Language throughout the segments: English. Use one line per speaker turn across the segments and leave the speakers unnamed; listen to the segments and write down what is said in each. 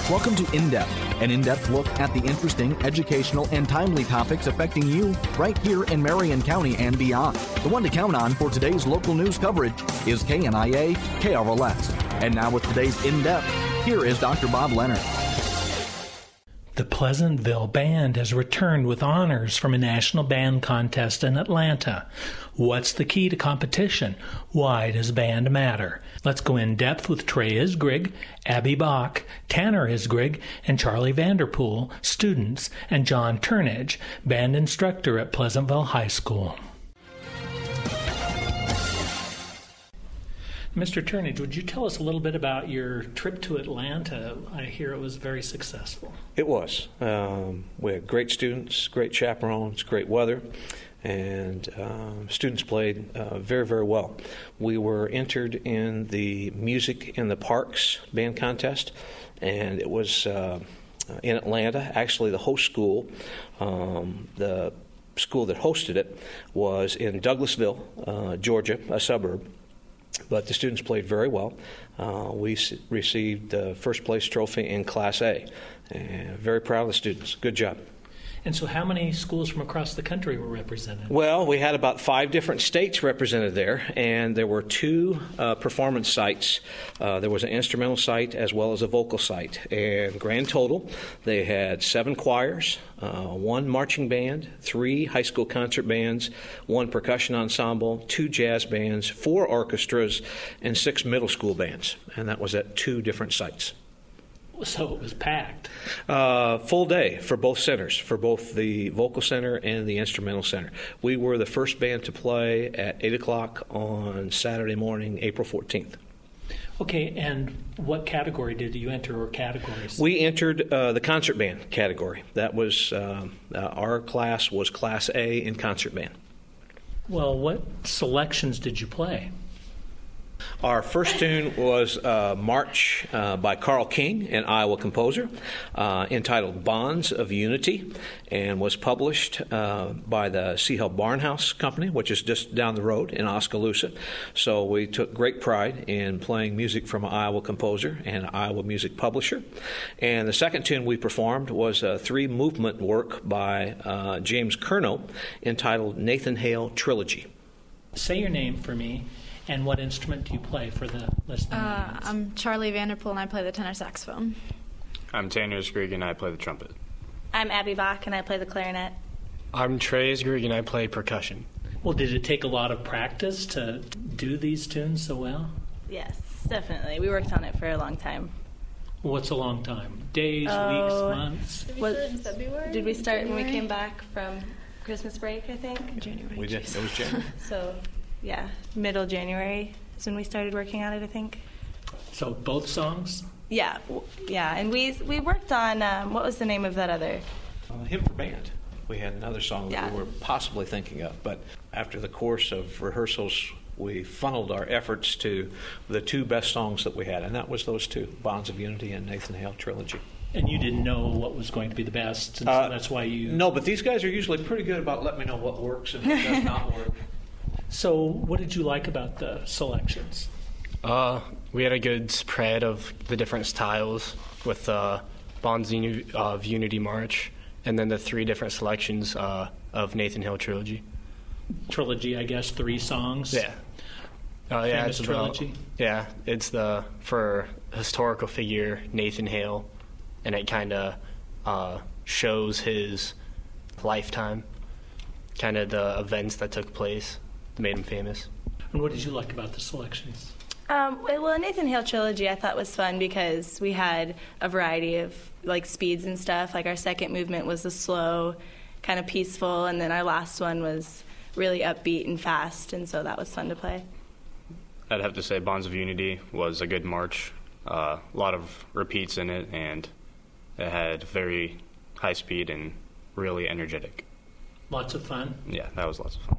Welcome to In Depth, an in-depth look at the interesting, educational, and timely topics affecting you right here in Marion County and beyond. The one to count on for today's local news coverage is KNIA KRLS. And now with today's In Depth, here is Dr. Bob Leonard.
The Pleasantville Band has returned with honors from a national band contest in Atlanta. What's the key to competition? Why does band matter? Let's go in depth with Trey Isgrig, Abby Bach, Tanner Isgrig, and Charlie Vanderpool, students, and John Turnage, band instructor at Pleasantville High School. Mr. Turnage, would you tell us a little bit about your trip to Atlanta? I hear it was very successful.
It was. We had great students, great chaperones, great weather, and students played very, very well. We were entered in the Music in the Parks band contest, and it was in Atlanta. Actually, the host school, the school that hosted it, was in Douglasville, Georgia, a suburb. But the students played very well. We received the first place trophy in Class A. Very proud of the students. Good job.
And so how many schools from across the country were represented?
Well, we had about 5 different states represented there, and there were 2 performance sites. There was an instrumental site as well as a vocal site. And grand total, they had 7 choirs, 1 marching band, 3 high school concert bands, 1 percussion ensemble, 2 jazz bands, 4 orchestras, and 6 middle school bands. And that was at 2 different sites.
So it was packed.
Full day for both centers, for both the vocal center and the instrumental center. We were the first band to play at 8 o'clock on Saturday morning, April 14th.
Okay, and what category did you enter, or categories?
We entered the concert band category. That was, our class was Class A in concert band.
Well, what selections did you play?
Our first tune was March by Carl King, an Iowa composer, entitled Bonds of Unity, and was published by the Seahell Barnhouse Company, which is just down the road in Oskaloosa. So we took great pride in playing music from an Iowa composer and an Iowa music publisher. And the second tune we performed was a 3-movement work by James Curnow entitled Nathan Hale Trilogy.
Say your name for me. And what instrument do you play for the listening audience?
I'm Charlie Vanderpool, and I play the tenor saxophone.
I'm Tanner Isgrig, and I play the trumpet.
I'm Abby Bach, and I play the clarinet.
I'm Trey Isgrig, and I play percussion.
Well, did it take a lot of practice to do these tunes so well?
Yes, definitely. We worked on it for a long time.
What's a long time? Days, weeks, months?
Did we start in February?
Did we start when we came back from Christmas break, I think?
January.
We did. It was January.
So, yeah, middle January is when we started working on it, I think.
So both songs?
Yeah, and we worked on, what was the name of that other?
Hymn for Band. We had another song that we were possibly thinking of, but after the course of rehearsals, we funneled our efforts to the 2 best songs that we had, and that was those 2, Bonds of Unity and Nathan Hale Trilogy.
And you didn't know what was going to be the best, and so that's why you...
No, but these guys are usually pretty good about letting me know what works and what does not work.
So what did you like about the selections?
We had a good spread of the different styles with Bonds of Unity March, and then the 3 different selections of Nathan Hale Trilogy.
Trilogy, I guess, 3 songs?
Yeah.
Famous
it's
trilogy?
Yeah, it's for historical figure Nathan Hale, and it kind of shows his lifetime, kind of the events that took place that made him famous.
And what did you like about the selections?
Well, Nathan Hale Trilogy I thought was fun because we had a variety of like speeds and stuff. Like our second movement was the slow, kind of peaceful, and then our last one was really upbeat and fast, and so that was fun to play.
I'd have to say Bonds of Unity was a good march. A lot of repeats in it, and it had very high speed and really energetic.
Lots of fun?
Yeah, that was lots of fun.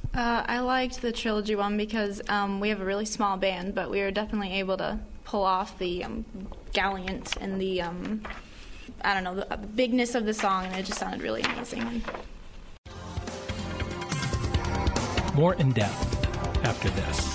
I liked the trilogy one because we have a really small band, but we were definitely able to pull off the gallant and the, the bigness of the song, and it just sounded really amazing.
More in depth after this.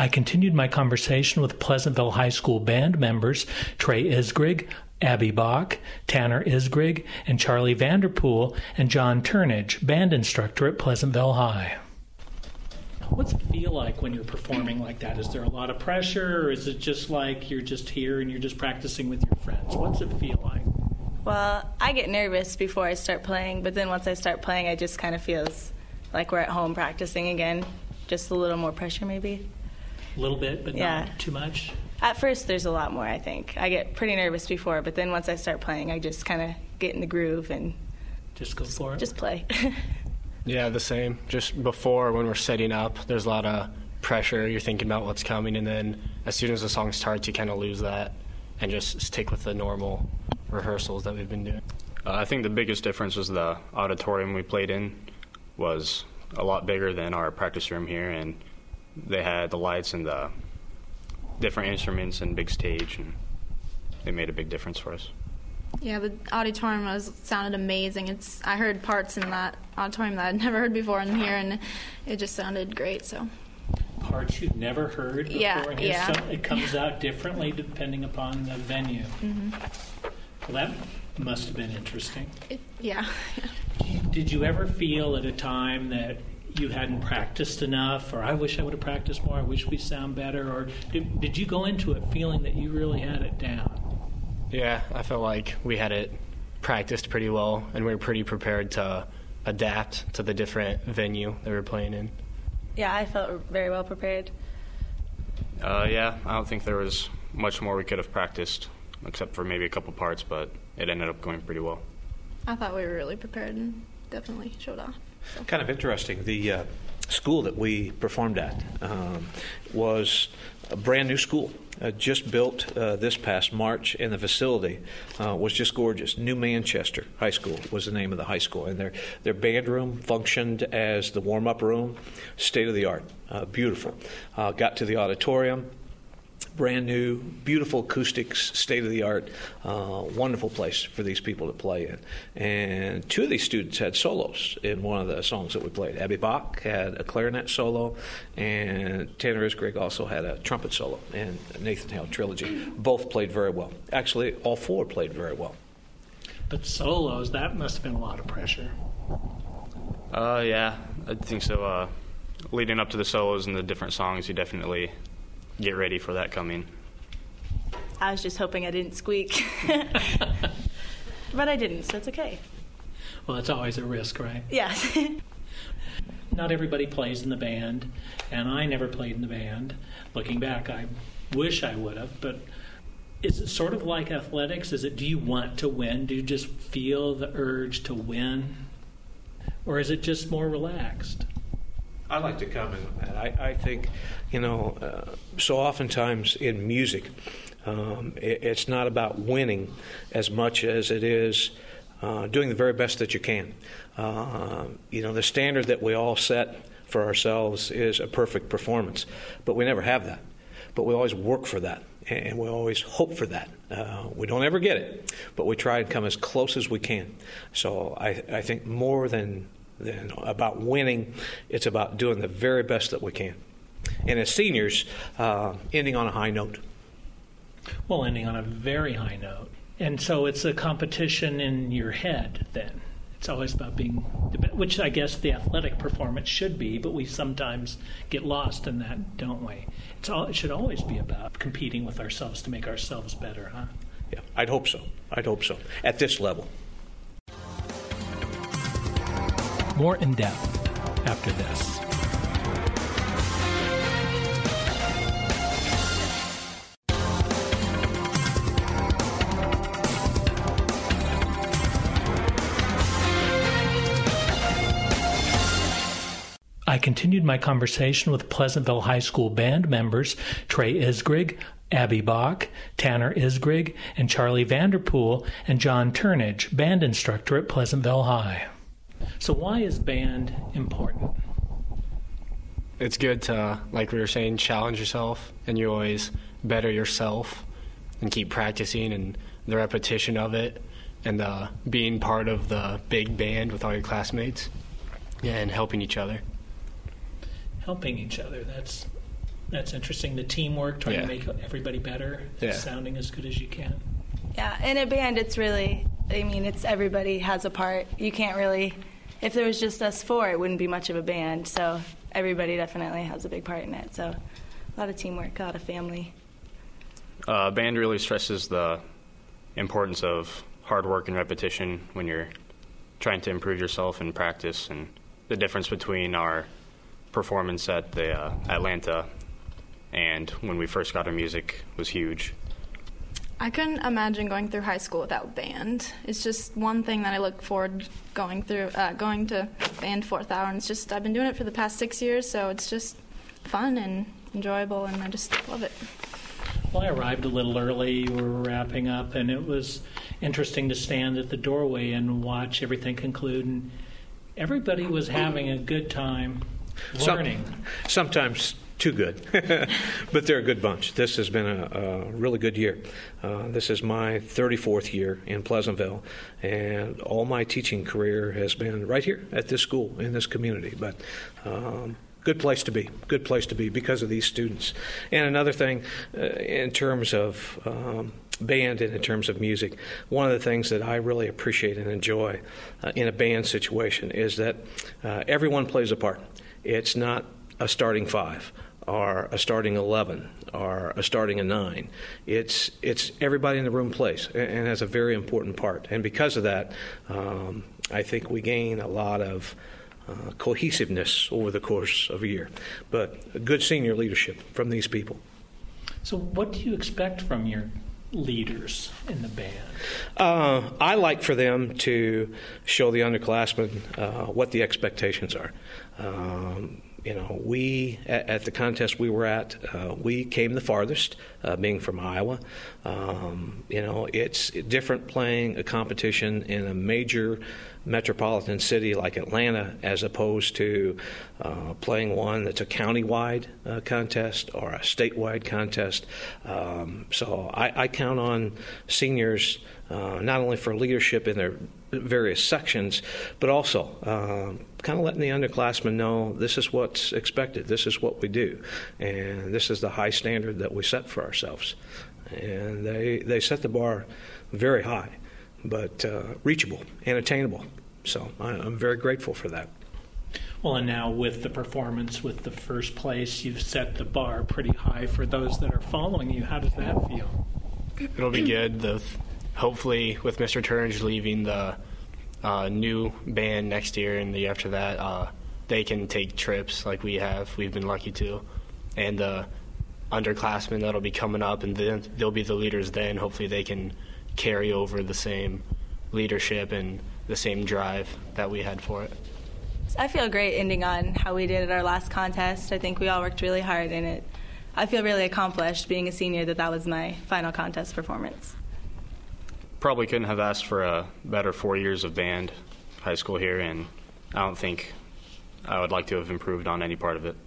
I continued my conversation with Pleasantville High School band members Trey Isgrig, Abby Bach, Tanner Isgrig, and Charlie Vanderpool, and John Turnage, band instructor at Pleasantville High. What's it feel like when you're performing like that? Is there a lot of pressure, or is it just like you're just here and you're just practicing with your friends? What's it feel like?
Well, I get nervous before I start playing, but then once I start playing, I just kind of feels like we're at home practicing again. Just a little more pressure, maybe.
A little bit, but
Yeah.
not too much?
At first, there's a lot more, I think. I get pretty nervous before, but then once I start playing, I just kind of get in the groove and
Just go for it?
just play.
Yeah, the same. Just before, when we're setting up, there's a lot of pressure. You're thinking about what's coming, and then as soon as the song starts, you kind of lose that and just stick with the normal rehearsals that we've been doing.
I think the biggest difference was the auditorium we played in was a lot bigger than our practice room here, and they had the lights and the different instruments and big stage, and it made a big difference for us.
Yeah, the auditorium sounded amazing. I heard parts in that auditorium that I'd never heard before in here, and it just sounded great. So
Parts you've never heard before?
Yeah,
in here,
yeah.
so it comes out differently depending upon the venue.
Mm-hmm.
Well, that must have been interesting.
Yeah.
Did you ever feel at a time that you hadn't practiced enough, or I wish I would have practiced more, I wish we sound better, or did you go into it feeling that you really had it down?
Yeah, I felt like we had it practiced pretty well, and we were pretty prepared to adapt to the different venue that we were playing in.
Yeah, I felt very well prepared.
Yeah, I don't think there was much more we could have practiced, except for maybe a couple parts, but it ended up going pretty well.
I thought we were really prepared and definitely showed off. So.
Kind of interesting. The school that we performed at was a brand new school, just built this past March, and the facility was just gorgeous. New Manchester High School was the name of the high school, and their band room functioned as the warm-up room, state of the art, beautiful. Got to the auditorium. Brand new, beautiful acoustics, state-of-the-art, wonderful place for these people to play in. And two of these students had solos in one of the songs that we played. Abby Bach had a clarinet solo, and Tanner Isgrig also had a trumpet solo, and Nathan Hale Trilogy. Both played very well. Actually, all four played very well.
But solos, that must have been a lot of pressure.
Yeah, I think so. Leading up to the solos and the different songs, you definitely get ready for that coming.
I was just hoping I didn't squeak. But I didn't, so it's okay.
Well, it's always a risk, right?
Yeah.
Not everybody plays in the band, and I never played in the band. Looking back, I wish I would have, but is it sort of like athletics? Do you want to win? Do you just feel the urge to win? Or is it just more relaxed?
I like to comment on that. I think, so oftentimes in music, it's not about winning as much as it is doing the very best that you can. The standard that we all set for ourselves is a perfect performance, but we never have that. But we always work for that, and we always hope for that. We don't ever get it, but we try and come as close as we can. So I think more than about winning, it's about doing the very best that we can. And as seniors, ending on a high note.
Well, ending on a very high note. And so it's a competition in your head then. It's always about being the best, which I guess the athletic performance should be, but we sometimes get lost in that, don't we? It should always be about competing with ourselves to make ourselves better, huh?
Yeah, I'd hope so. At this level.
More in depth after this. I continued my conversation with Pleasantville High School band members Trey Isgrig, Abby Bach, Tanner Isgrig, and Charlie Vanderpool, and John Turnage, band instructor at Pleasantville High. So why is band important?
It's good to, like we were saying, challenge yourself, and you always better yourself and keep practicing and the repetition of it and being part of the big band with all your classmates and helping each other.
Helping each other, that's That's interesting. The teamwork, trying to make everybody better, sounding as good as you can.
Yeah, in a band, it's really, it's everybody has a part. You can't really, if there was just us four, it wouldn't be much of a band. So everybody definitely has a big part in it. So a lot of teamwork, a lot of family.
Band really stresses the importance of hard work and repetition when you're trying to improve yourself in practice, and the difference between our performance at the Atlanta and when we first got our music was huge.
I couldn't imagine going through high school without band. It's just one thing that I look forward going to band fourth hour, and it's just I've been doing it for the past 6 years, so it's just fun and enjoyable, and I just love it.
Well, I arrived a little early. We were wrapping up, and it was interesting to stand at the doorway and watch everything conclude, and everybody was having a good time learning.
Sometimes too good, but they're a good bunch. This has been a really good year. This is my 34th year in Pleasantville, and all my teaching career has been right here at this school, in this community. But good place to be because of these students. And another thing, in terms of band and in terms of music, one of the things that I really appreciate and enjoy in a band situation is that everyone plays a part. It's not a starting five or a starting 11 or a starting a 9. It's everybody in the room plays and has a very important part. And because of that, I think we gain a lot of cohesiveness over the course of a year. But good senior leadership from these people.
So what do you expect from your leaders in the band?
I like for them to show the underclassmen what the expectations are. We, at the contest we were at, we came the farthest, being from Iowa. It's different playing a competition in a major metropolitan city like Atlanta as opposed to playing one that's a county-wide contest or a statewide contest. So I count on seniors not only for leadership in their various sections, but also kind of letting the underclassmen know this is what's expected, this is what we do, and this is the high standard that we set for ourselves. And they set the bar very high, but reachable and attainable. So I'm very grateful for that.
Well, and now with the performance, with the first place, you've set the bar pretty high for those that are following you. How does that feel?
It'll be good. Hopefully, with Mr. Turnage leaving, the new band next year and the year after that, they can take trips like we have. We've been lucky to. And the underclassmen that'll be coming up, and then they'll be the leaders then. Hopefully they can carry over the same leadership and the same drive that we had for it.
I feel great ending on how we did at our last contest. I think we all worked really hard in it. I feel really accomplished being a senior that was my final contest performance.
Probably couldn't have asked for a better 4 years of band, high school here, and I don't think I would like to have improved on any part of it.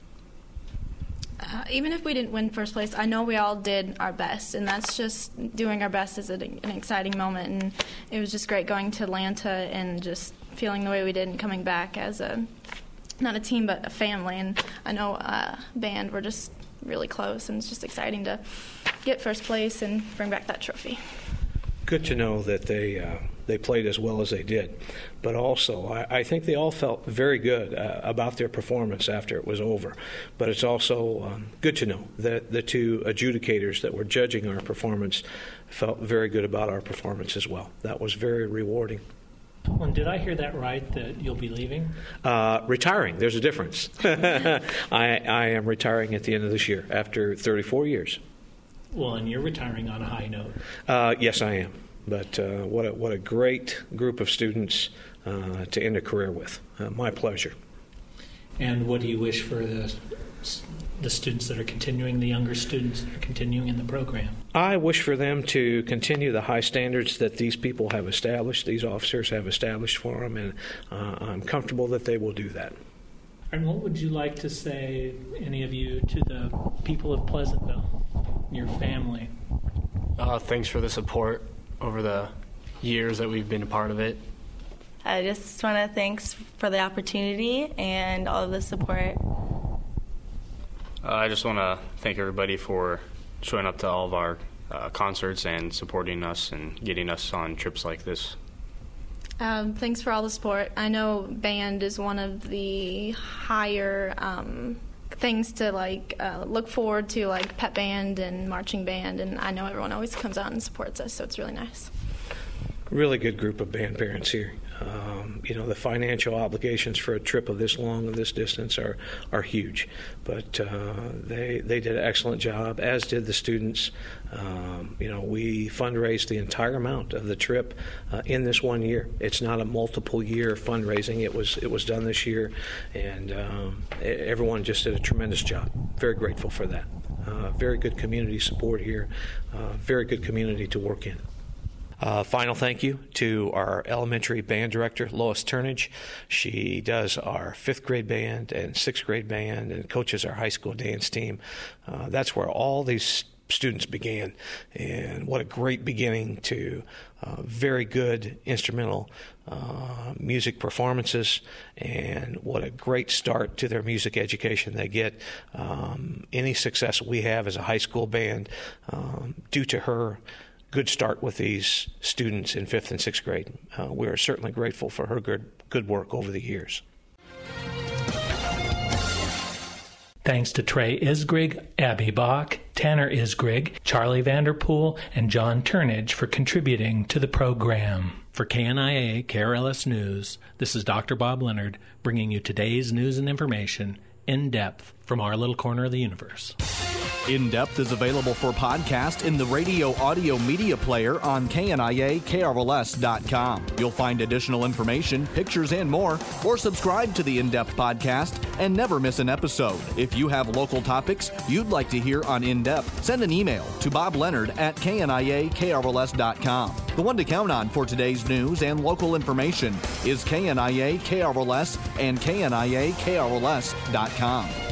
Even if we didn't win first place, I know we all did our best, and that's just doing our best is an exciting moment. And it was just great going to Atlanta and just feeling the way we did and coming back as not a team but a family. And I know band, we're just really close, and it's just exciting to get first place and bring back that trophy.
Good to know that they played as well as they did. But also, I think they all felt very good about their performance after it was over. But it's also good to know that the two adjudicators that were judging our performance felt very good about our performance as well. That was very rewarding.
Well, and did I hear that right, that you'll be leaving?
Retiring. There's a difference. I am retiring at the end of this year after 34 years.
Well, and you're retiring on a high note.
Yes, I am. But what a great group of students to end a career with. My pleasure.
And what do you wish for the students that are continuing, the younger students that are continuing in the program?
I wish for them to continue the high standards that these people have established, these officers have established for them, and I'm comfortable that they will do that.
And what would you like to say, any of you, to the people of Pleasantville, your family?
Thanks for the support over the years that we've been a part of it.
I just want to thanks for the opportunity and all of the support.
I just want to thank everybody for showing up to all of our concerts and supporting us and getting us on trips like this.
Thanks for all the support. I know band is one of the higher things to look forward to, like pep band and marching band, and I know everyone always comes out and supports us, so it's really nice.
Really good group of band parents here. The financial obligations for a trip of this long and this distance are huge, but they did an excellent job, as did the students. We fundraised the entire amount of the trip in this 1 year. It's not a multiple year fundraising. It was done this year, and everyone just did a tremendous job. Very grateful for that. Very good community support here. Very good community to work in. Final thank you to our elementary band director, Lois Turnage. She does our 5th grade band and 6th grade band and coaches our high school dance team. That's where all these students began, and what a great beginning to very good instrumental music performances, and what a great start to their music education they get. Any success we have as a high school band, due to her good start with these students in 5th and 6th grade. We are certainly grateful for her good work over the years.
Thanks to Trey Isgrig, Abby Bach, Tanner Isgrig, Charlie Vanderpool, and John Turnage for contributing to the program. For KNIA KRLS News, this is Dr. Bob Leonard bringing you today's news and information in depth from our little corner of the universe.
In Depth is available for podcast in the radio audio media player on KNIA-KRLS.com. You'll find additional information, pictures, and more, or subscribe to the In Depth podcast and never miss an episode. If you have local topics you'd like to hear on In Depth, send an email to bobleonard@KNIA-KRLS.com. The one to count on for today's news and local information is KNIA-KRLS and KNIA-KRLS.com.